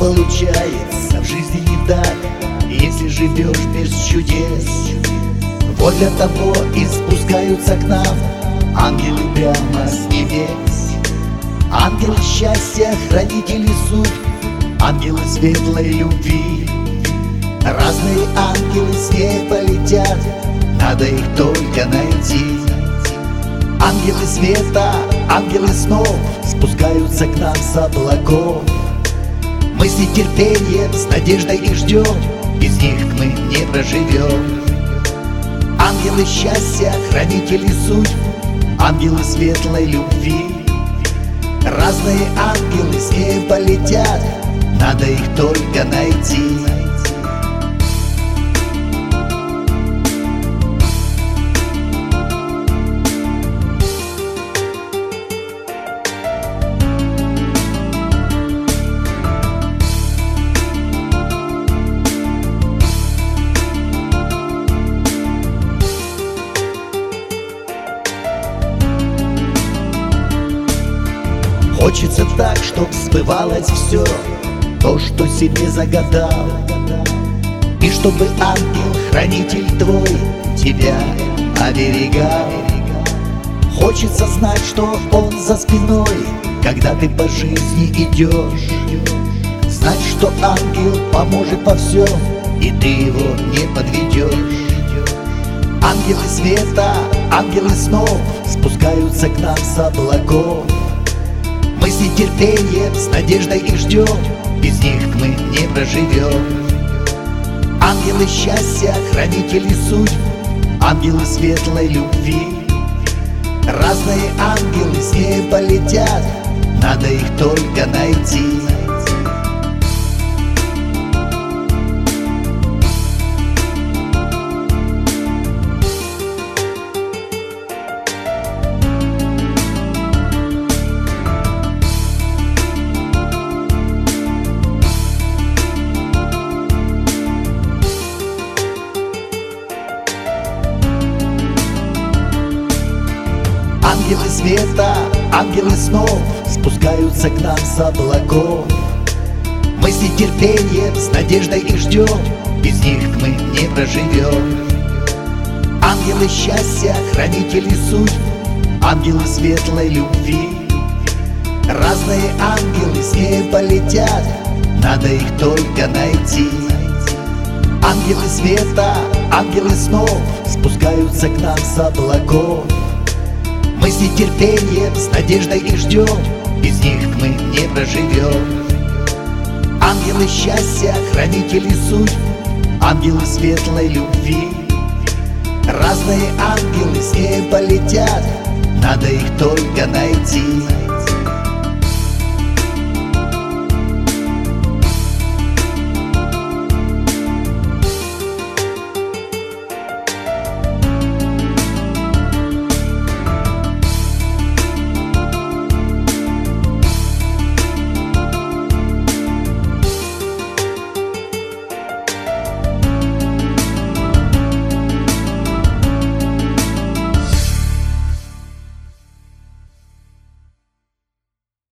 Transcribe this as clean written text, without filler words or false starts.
получается в жизни не так, если живешь без чудес. Вот для того и спускаются к нам ангелы прямо с небес. Ангелы счастья, хранители судьб, ангелы светлой любви. Разные ангелы с неба летят, надо их только найти. Ангелы света, ангелы снов спускаются к нам с облаков. Мы с нетерпением, с надеждой их ждем, без них мы не проживем. Ангелы счастья, хранители судьб, ангелы светлой любви. Разные ангелы с неба летят, надо их только найти. Хочется так, чтоб сбывалось все то, что себе загадал, и чтобы ангел-хранитель твой тебя оберегал. Хочется знать, что он за спиной, когда ты по жизни идешь. Знать, что ангел поможет во всем, и ты его не подведешь. Ангелы света, ангелы снов спускаются к нам с облаков. Мы с нетерпением, с надеждой их ждем, без них мы не проживем. Ангелы счастья, хранители судьб, ангелы светлой любви. Разные ангелы с неба летят, надо их только найти. Ангелы света, ангелы снов спускаются к нам с облаков. Мы с нетерпением, с надеждой их ждем, без них мы не проживем. Ангелы счастья, хранители судьб, ангелы светлой любви. Разные ангелы с неба летят, надо их только найти. Ангелы света, ангелы снов спускаются к нам с облаков. Мы с нетерпением, с надеждой их ждем, без них мы не проживем. Ангелы счастья, хранители судьб, ангелы светлой любви. Разные ангелы с неба летят, надо их только найти.